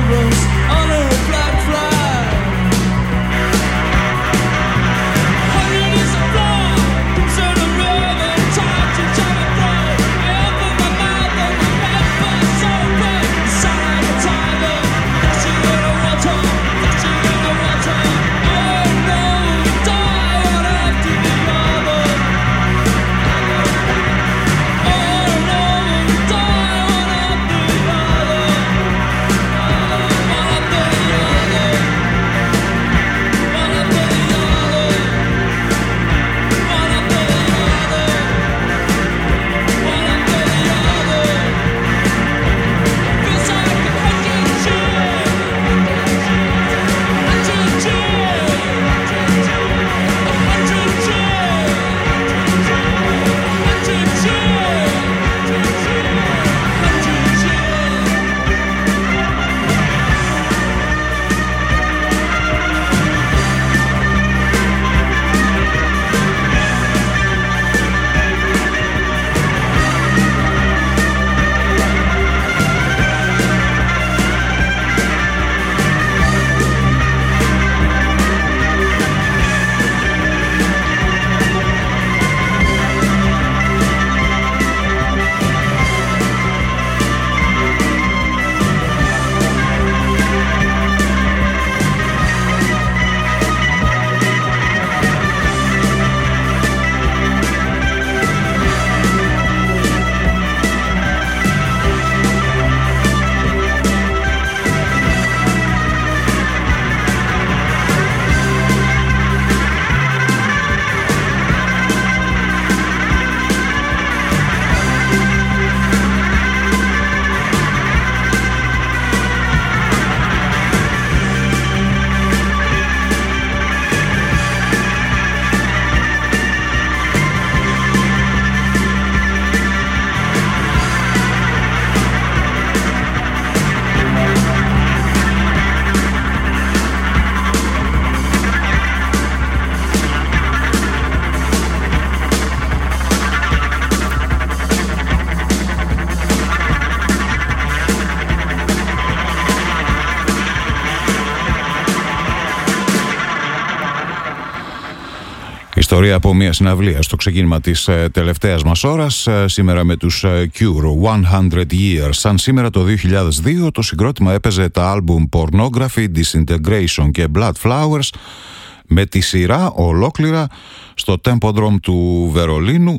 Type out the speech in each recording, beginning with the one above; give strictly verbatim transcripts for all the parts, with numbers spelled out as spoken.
Ιστορία από μια συναυλία στο ξεκίνημα της ε, τελευταίας μας ώρας, ε, σήμερα με τους ε, Cure, εκατό Years. Σαν σήμερα το δύο χιλιάδες δύο το συγκρότημα έπαιζε τα άλμπουμ Pornography, Disintegration και Blood Flowers με τη σειρά ολόκληρα στο Tempodrome του Βερολίνου.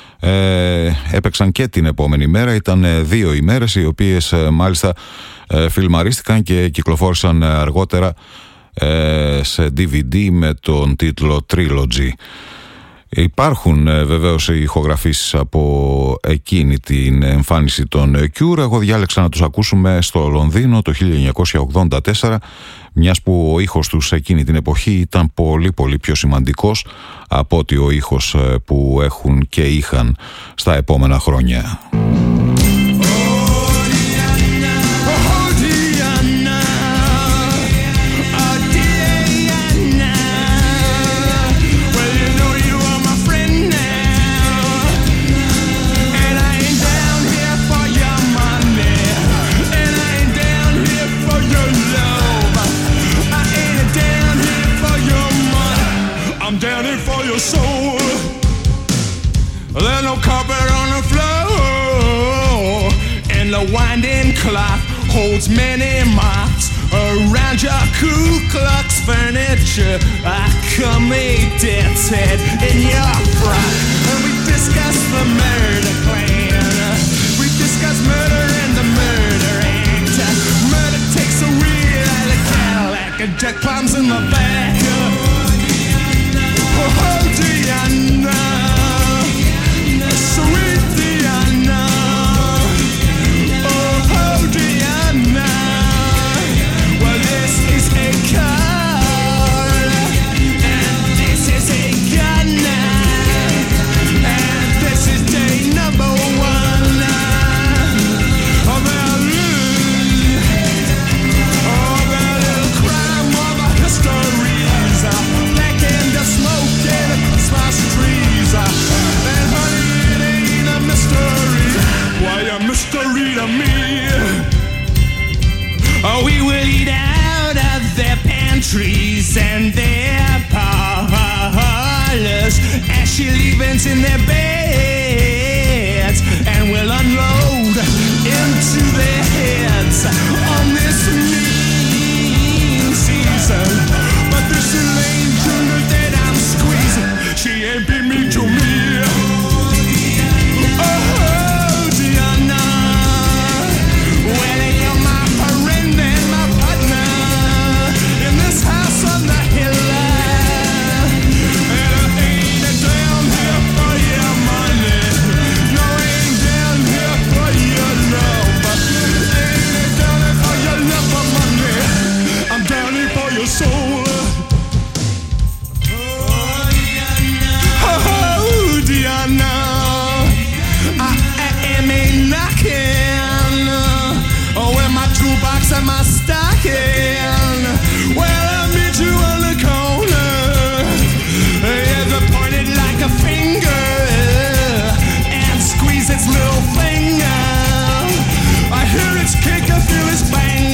Ε, έπαιξαν και την επόμενη μέρα, ήταν δύο ημέρες οι οποίες ε, μάλιστα ε, φιλμαρίστηκαν και κυκλοφόρησαν αργότερα σε ντι βι ντι με τον τίτλο Trilogy. Υπάρχουν ε, βεβαίως ηχογραφήσεις από εκείνη την εμφάνιση των Cure. Εγώ διάλεξα να τους ακούσουμε στο Λονδίνο το χίλια εννιακόσια ογδόντα τέσσερα, μιας που ο ήχος τους εκείνη την εποχή ήταν πολύ πολύ πιο σημαντικός από ότι ο ήχος ε, που έχουν και είχαν στα επόμενα χρόνια. Winding clock holds many marks around your Ku Klux furniture. I come a death's head in your frock, and we discuss the murder plan. We discuss murder and the murder act. Murder takes a wheel out of Cadillac, and Jack climbs in the back. Oh, Diana, sweet Diana. Stories trees and their parlors as she leaves in their beds, and will unload into their heads on this mean season. But this angel that I'm squeezing, she ain't been mean to me. Oh, Diana, well, you're my friend and my partner in this house on the hill, and I ain't down here for your money, no, I ain't down here for your love, ain't down here for your love for money, I'm down here for your soul. Oh, Diana, I am a knocking, oh, with my toolbox and my stocking. Well, I meet you on the corner, yeah, pointed like a finger, and squeeze its little finger. I hear its kick, I feel its bang,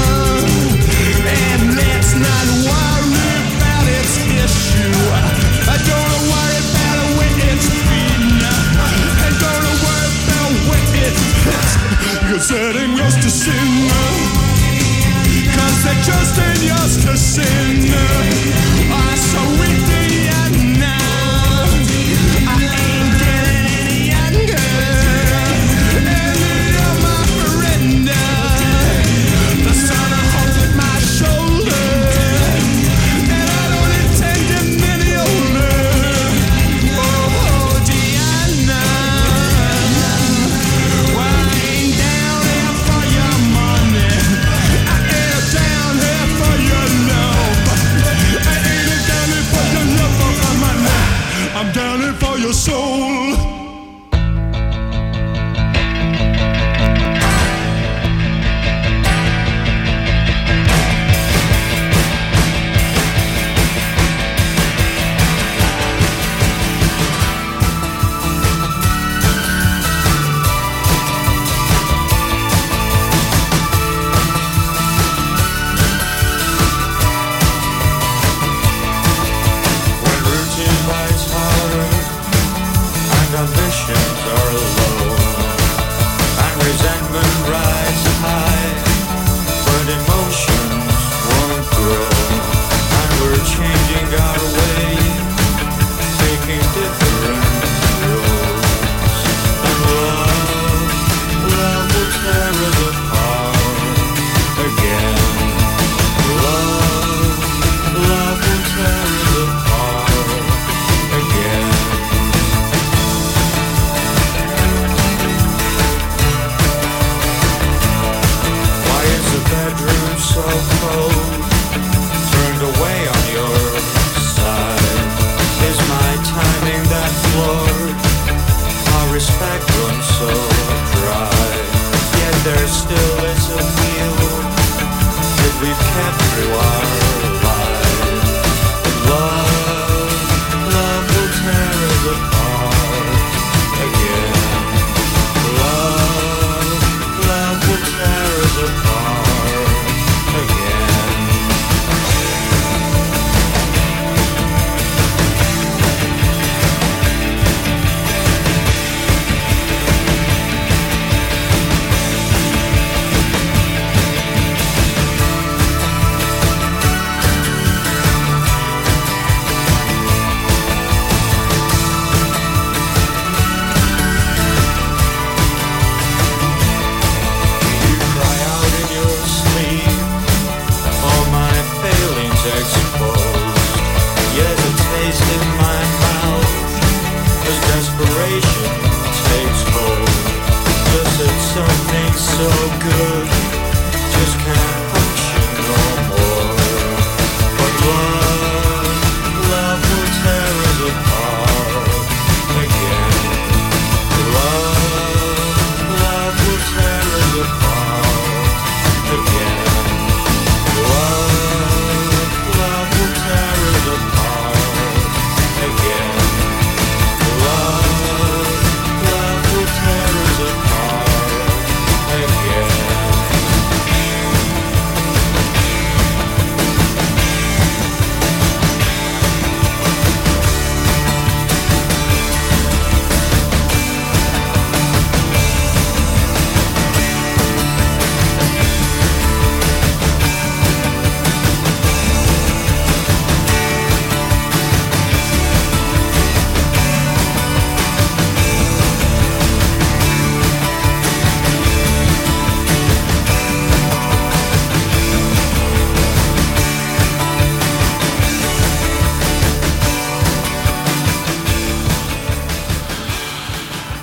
and let's not worry about its issue. I don't worry about when it's feeding, and don't worry about when it hits, because that ain't yours to sin, cause that just ain't yours to sin. Ah, so weak Diana, I ain't getting any younger, and you're my friend, the sun holds at my shoulder, and I don't intend him any older. Oh, Diana, well, I ain't down here for your money, I ain't down here for your love, I ain't down here for your love for my money, I'm down here for your soul. When routine bites harder, I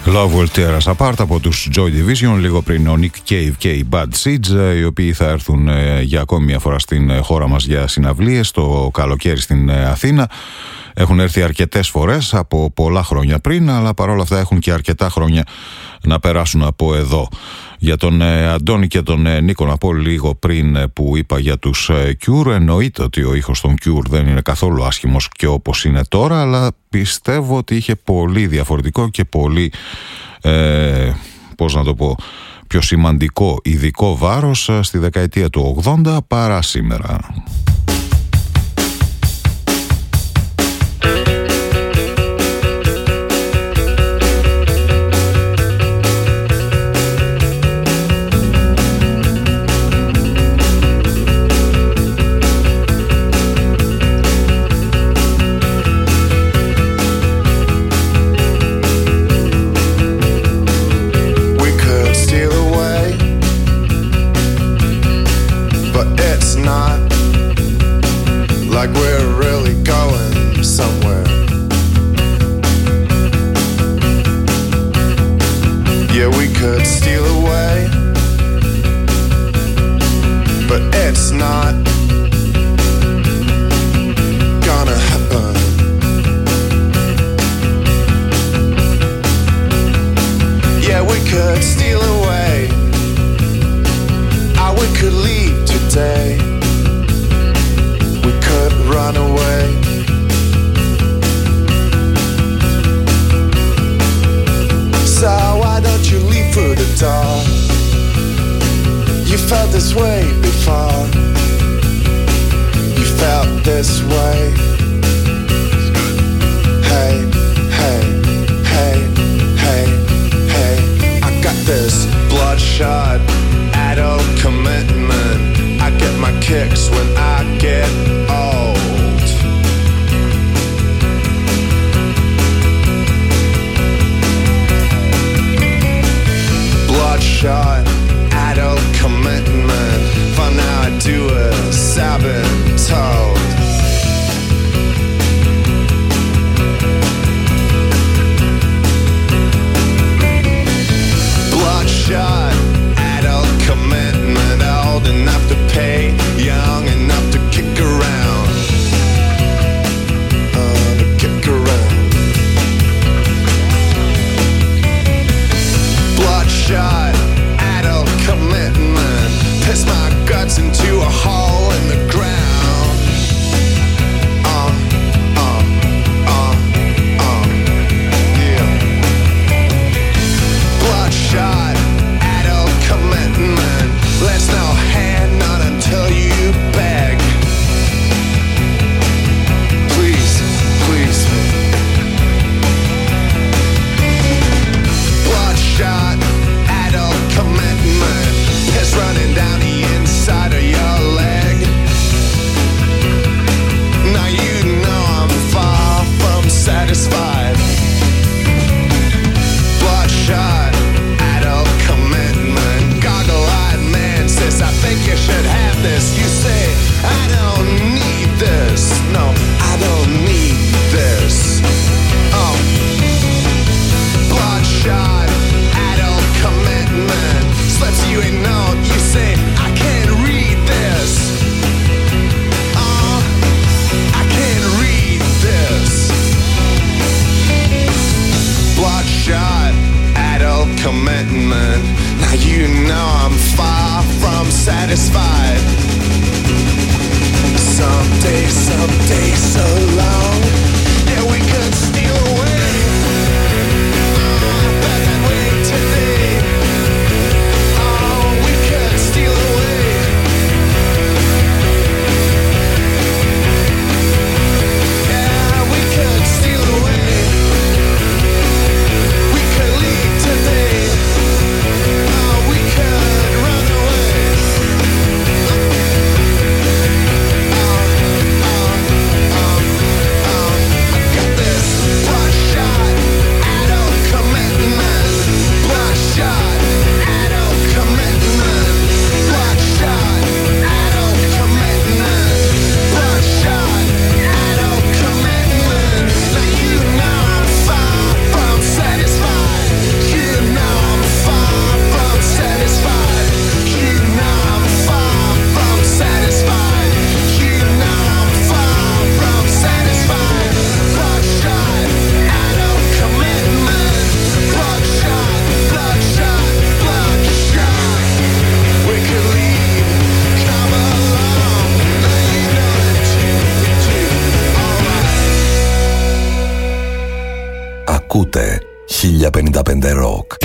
Love Will Tear Us Apart από τους Joy Division, λίγο πριν ο Nick Cave και οι Bad Seeds, οι οποίοι θα έρθουν για ακόμη μια φορά στην χώρα μας για συναυλίες το καλοκαίρι στην Αθήνα. Έχουν έρθει αρκετές φορές από πολλά χρόνια πριν, αλλά παρόλα αυτά έχουν και αρκετά χρόνια να περάσουν από εδώ. Για τον ε, Αντώνη και τον ε, Νίκο να πω λίγο πριν ε, που είπα για τους ε, Cure. Εννοείται ότι ο ήχος των Cure δεν είναι καθόλου άσχημος και όπως είναι τώρα, αλλά πιστεύω ότι είχε πολύ διαφορετικό και πολύ ε, πώς να το πω, πιο σημαντικό ειδικό βάρος ε, στη δεκαετία του ογδόντα παρά σήμερα. Ακούτε χίλια πενήντα πέντε Rock.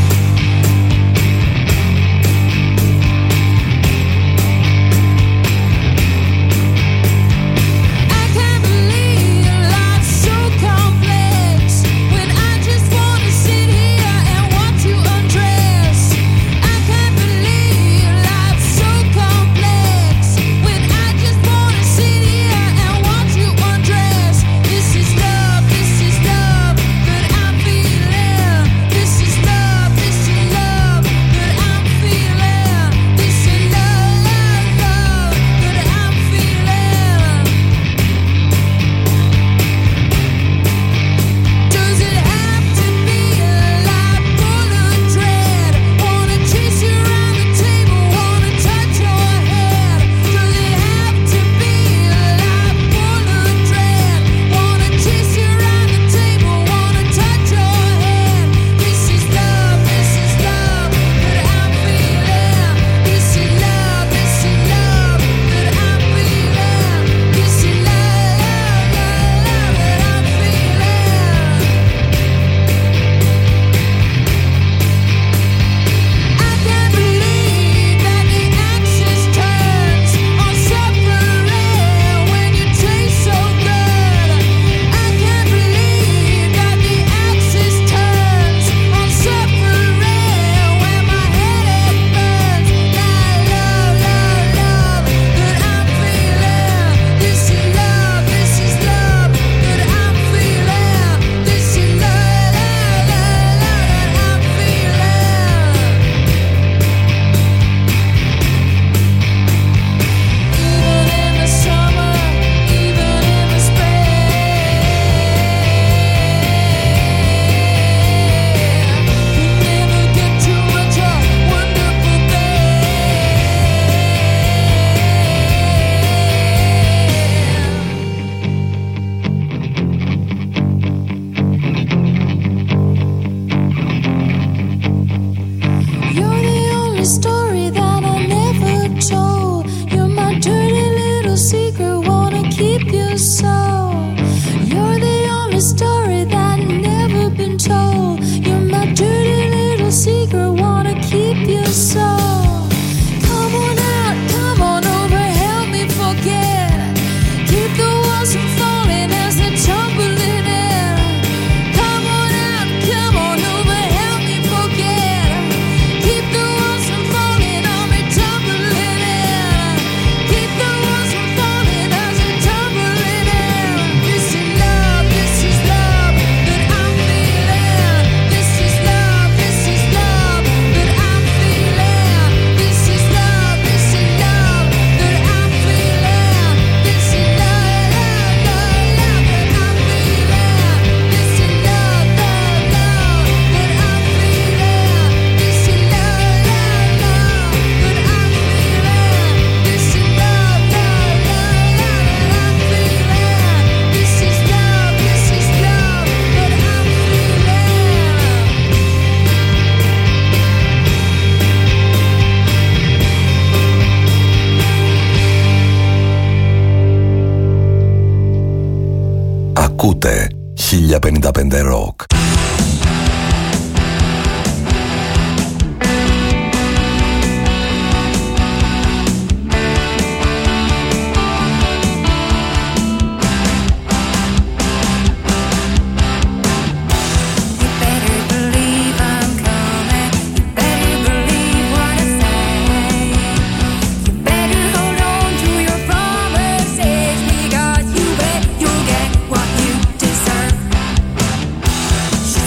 Ακούτε χίλια πενήντα πέντε Rock. She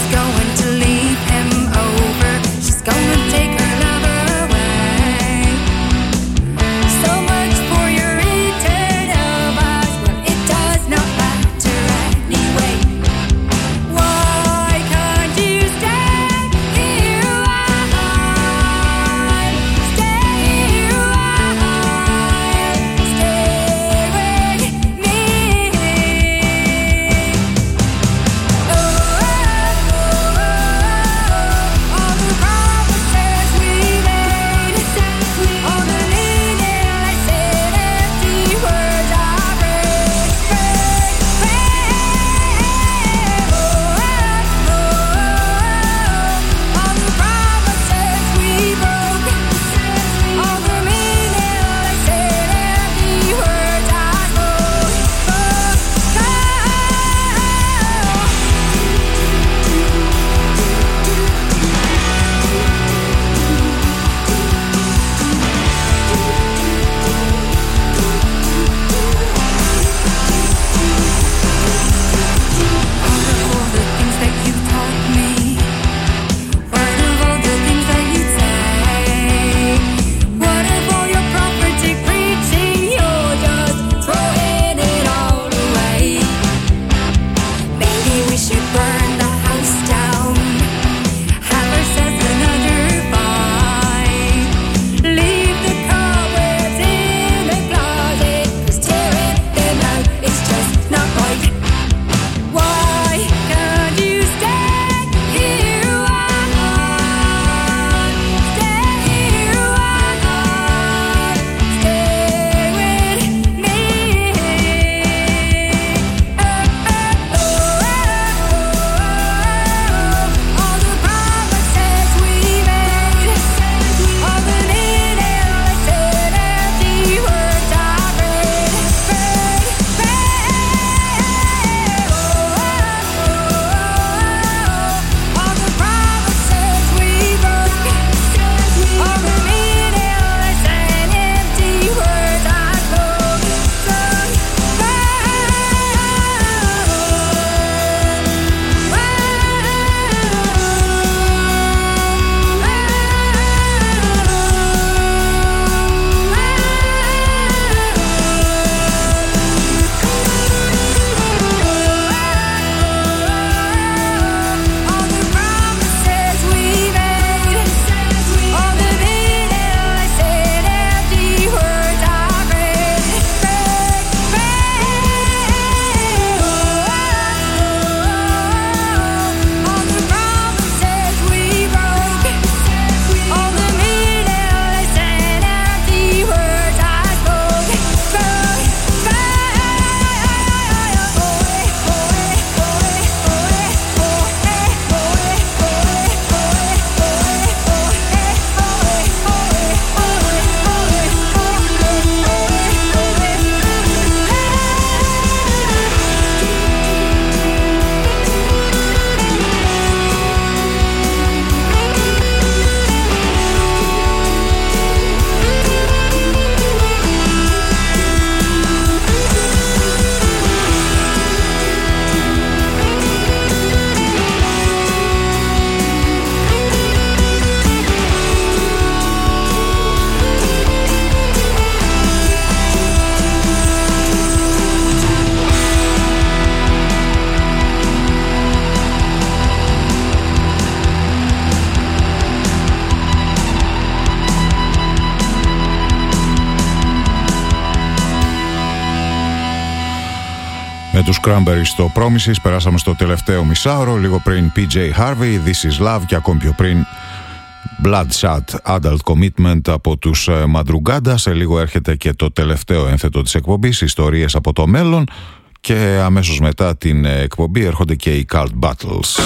τους Cranberries στο Promises. Περάσαμε στο τελευταίο μισάωρο. Λίγο πριν πι τζέι Harvey, This Is Love, και ακόμη πιο πριν Bloodshot Adult Commitment από τους Madrugada. Σε λίγο έρχεται και το τελευταίο ένθετο της εκπομπής, Ιστορίες από το μέλλον, και αμέσως μετά την εκπομπή έρχονται και οι Cult Battles.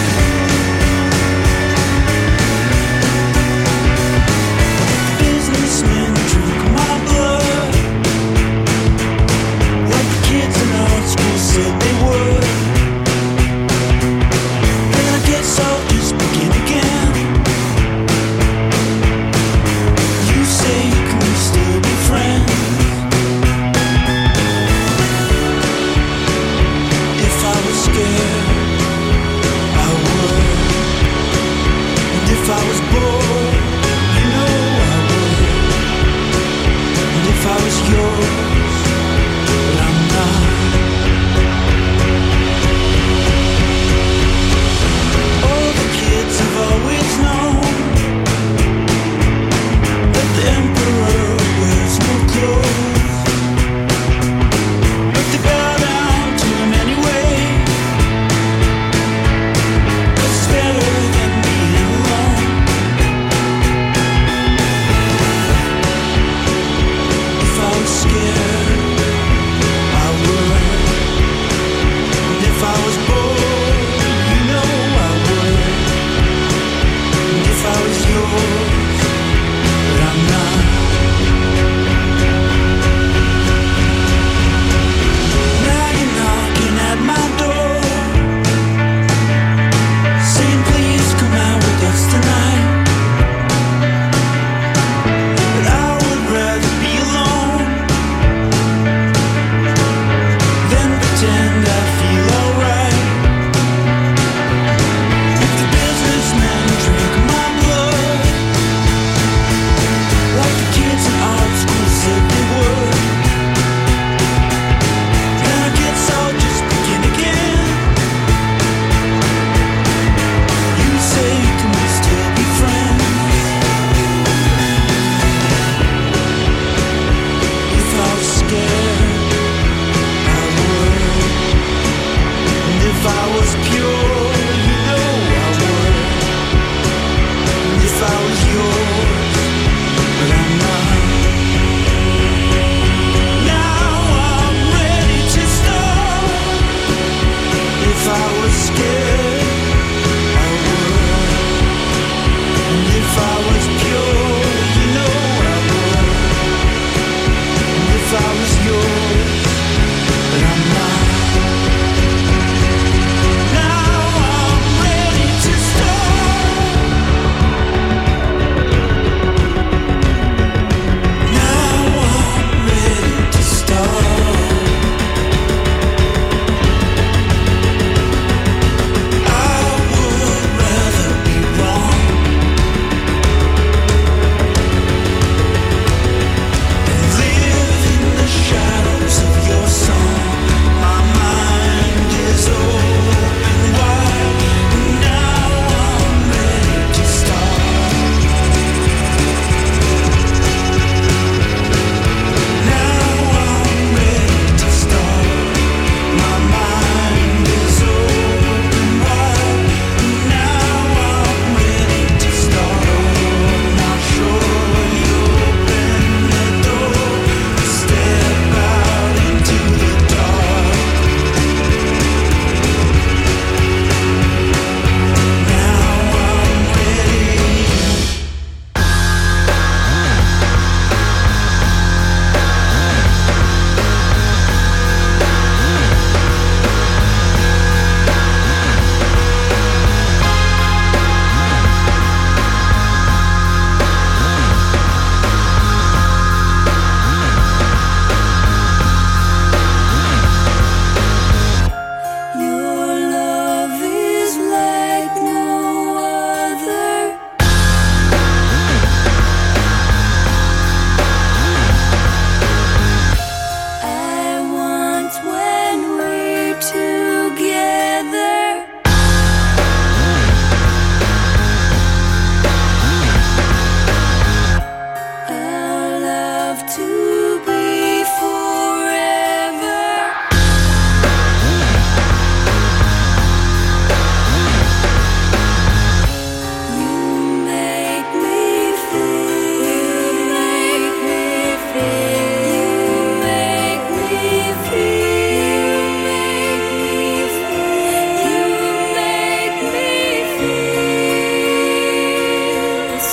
Business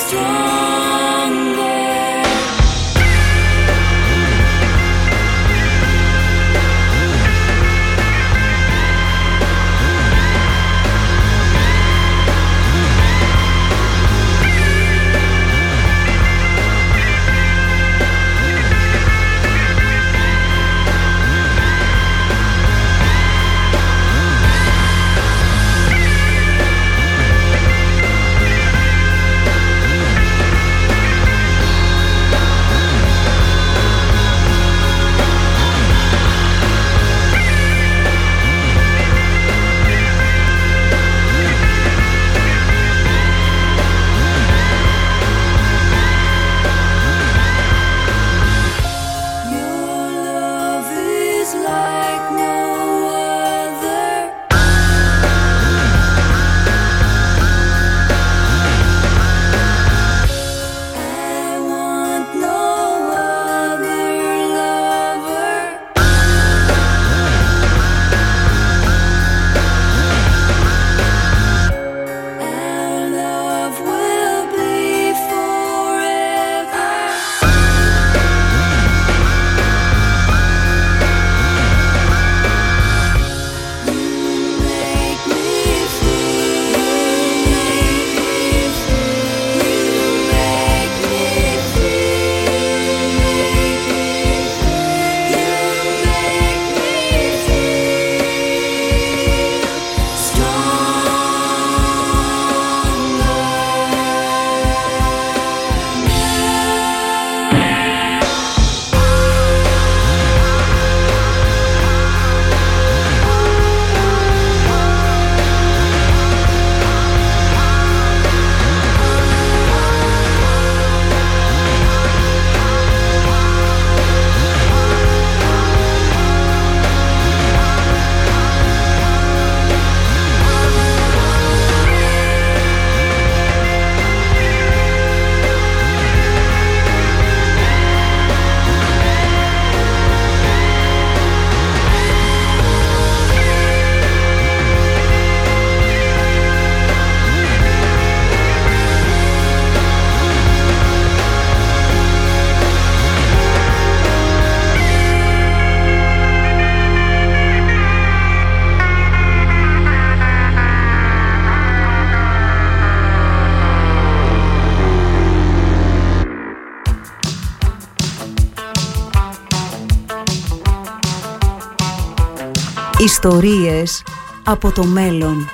Ιστορίες από το μέλλον.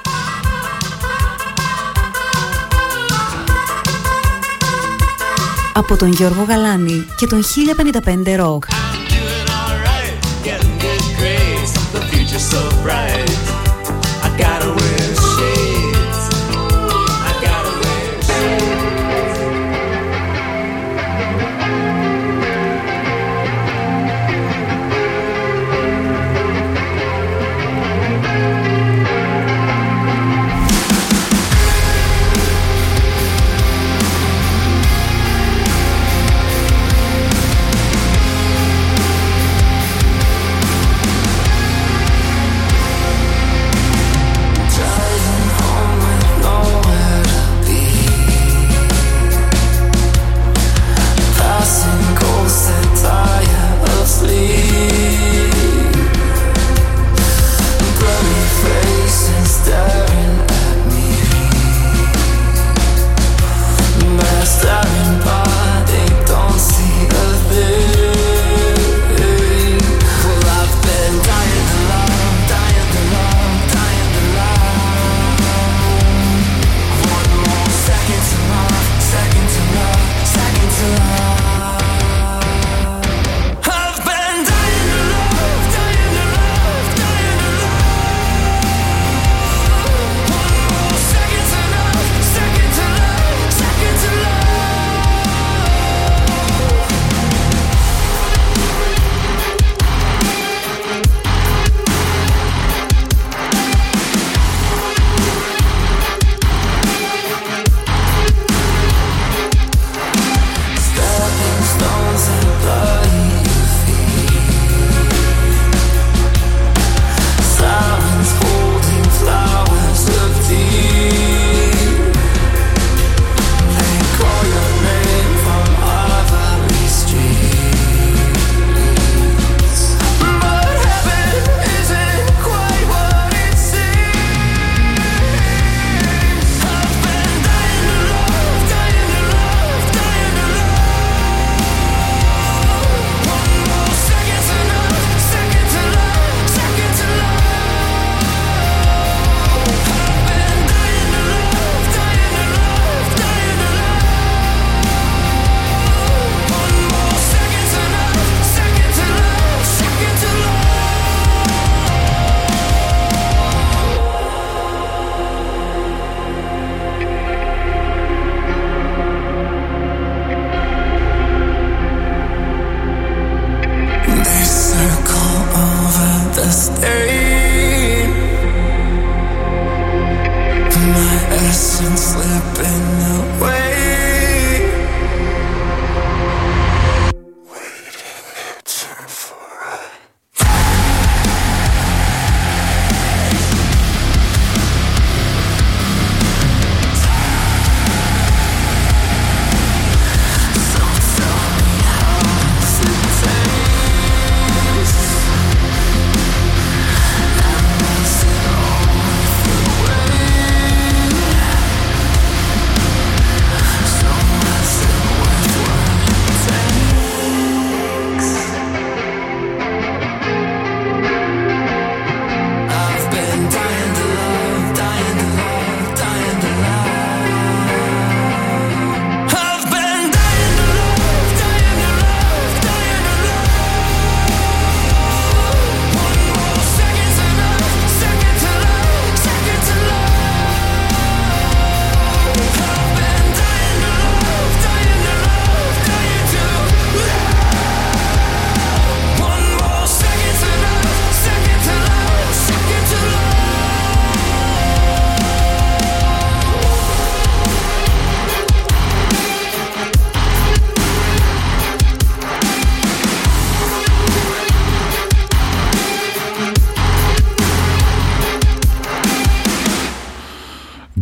Από τον Γιώργο Γαλάνη και τον χίλια πενήντα πέντε Rock.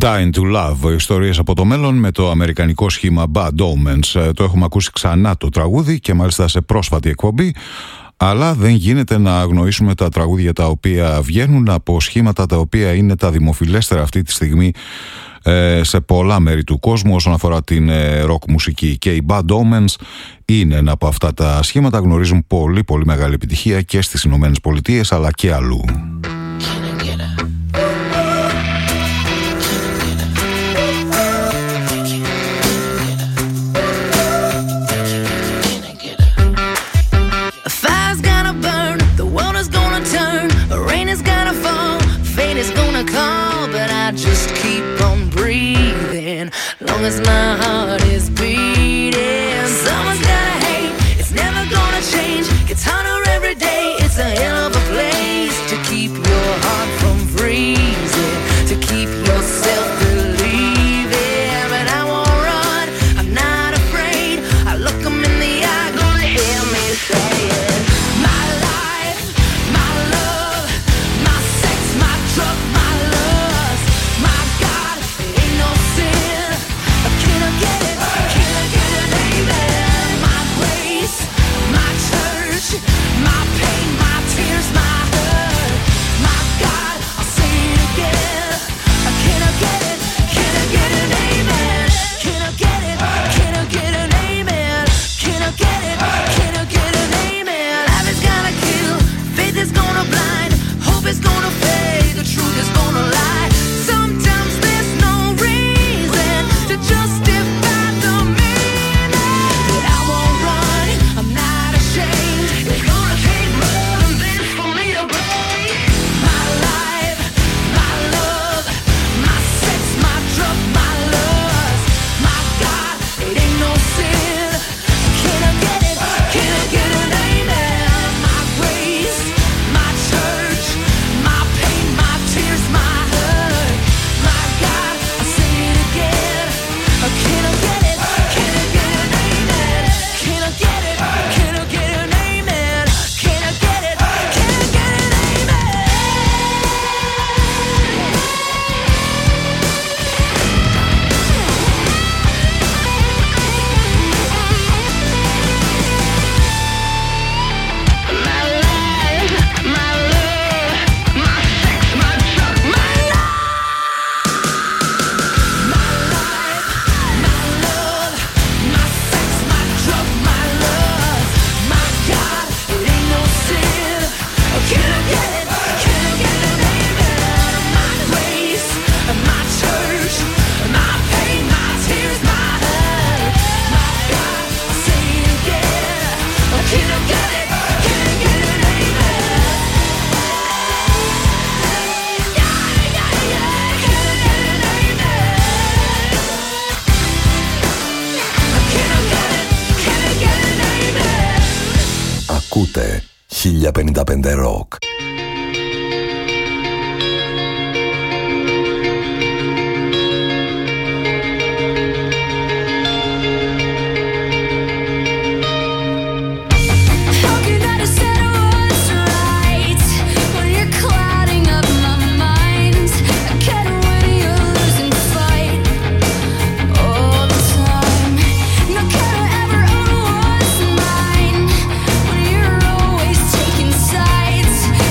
Dying to Love, ιστορίες από το μέλλον με το αμερικανικό σχήμα Bad Omens. Το έχουμε ακούσει ξανά το τραγούδι και μάλιστα σε πρόσφατη εκπομπή, αλλά δεν γίνεται να αγνοήσουμε τα τραγούδια τα οποία βγαίνουν από σχήματα τα οποία είναι τα δημοφιλέστερα αυτή τη στιγμή σε πολλά μέρη του κόσμου όσον αφορά την ροκ μουσική. Και οι Bad Omens είναι ένα από αυτά τα σχήματα, γνωρίζουν πολύ πολύ μεγάλη επιτυχία και στις Ηνωμένες Πολιτείες αλλά και αλλού. Long as my heart is beating, someone's gotta hate. It's never gonna change. Gets hotter every day. It's a hell of a place to keep your heart from freezing, to keep yourself believing. But I won't run. I'm not afraid. I look 'em in the eye. Gonna hear me say it. My life, my love, my sex, my drug, my lust. My God, it ain't no sin. Can I get it? Can I get an amen? My grace, my church, my pain, my tears, my hurt. My God, I'll say it again. Can I get it? Can I get an amen? Can I get it? Can I get an amen? Can I get it? Can I get an amen? Life is gonna kill, faith is gonna blind, hope is gonna fade, the truth is gonna lie. Sometimes there's no reason to justify the meaning. But I won't run, I'm not ashamed. It's gonna take more than this for me to break. My life, my love, my sex, my drug, my lust. My God, it ain't no sin. Can I get it? Can I get an amen? My grace, my church, my pain, my tears, my hurt. My God, I'll say it again. Can I get it? Can I get an amen? Can I get it? Can I get an amen? Can I get it? Can I get an amen? My life, my love, my sex, my drug, my love. My life, my love, my sex, my drug, my love. My God, it ain't no sin. Can I get it? Can I get an amen? My grace, my church, my pain, my tears, my hurt. My God, I'll say it again. Can I get it? Can I get an amen? Yeah, yeah, yeah. Can I get an amen? Can I get it? Can I get an amen? Ακούτε χίλια πενήντα πέντε Rock. How can I decide what's right when you're clouding up my mind? I get it when you're losing fight all the time. No, can I ever own what's mine when you're always taking sides?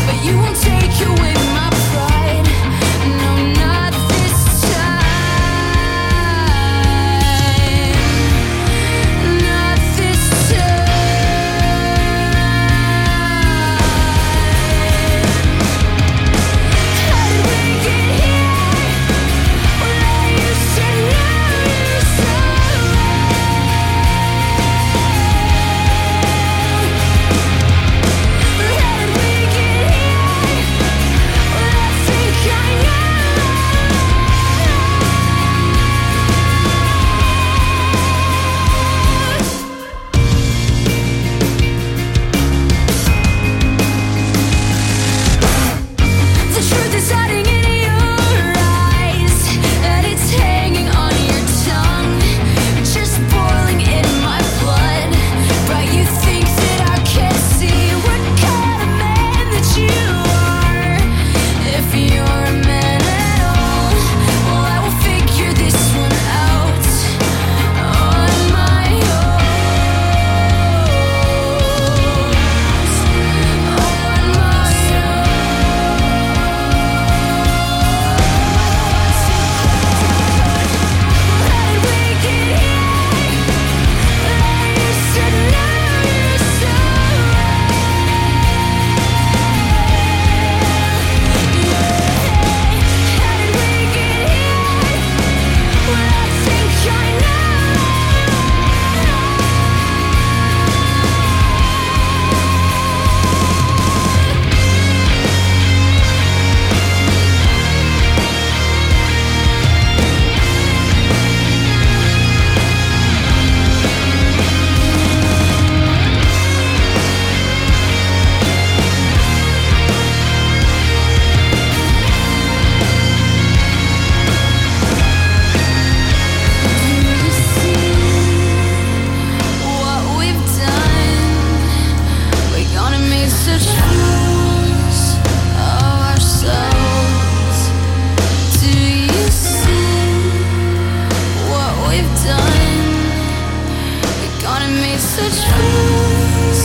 made such fools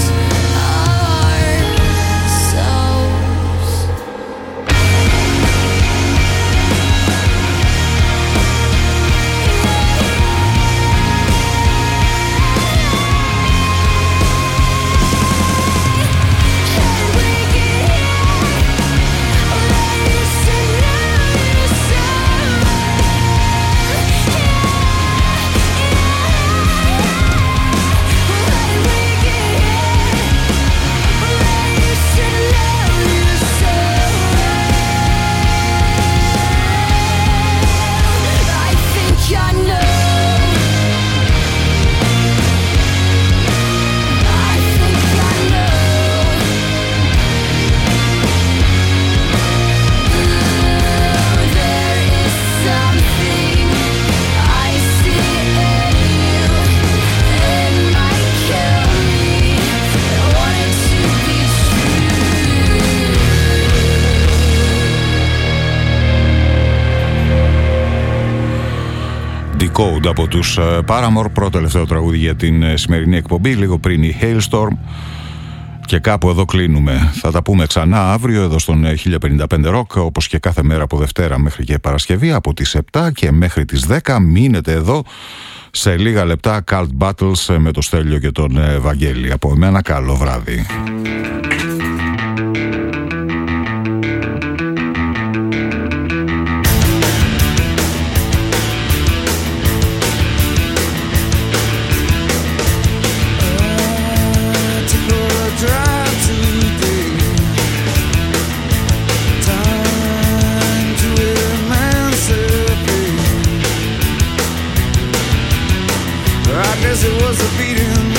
ourselves. Code από τους Paramore, πρώτο τελευταίο τραγούδι για την σημερινή εκπομπή, λίγο πριν η Hailstorm. Και κάπου εδώ κλείνουμε. Θα τα πούμε ξανά αύριο εδώ στον χίλια πενήντα πέντε Rock, όπως και κάθε μέρα από Δευτέρα μέχρι και Παρασκευή από τις επτά και μέχρι τις δέκα. Μείνετε εδώ. Σε λίγα λεπτά Cult Battles με το Στέλιο και τον Βαγγέλη. Από εμένα καλό βράδυ. It was a beating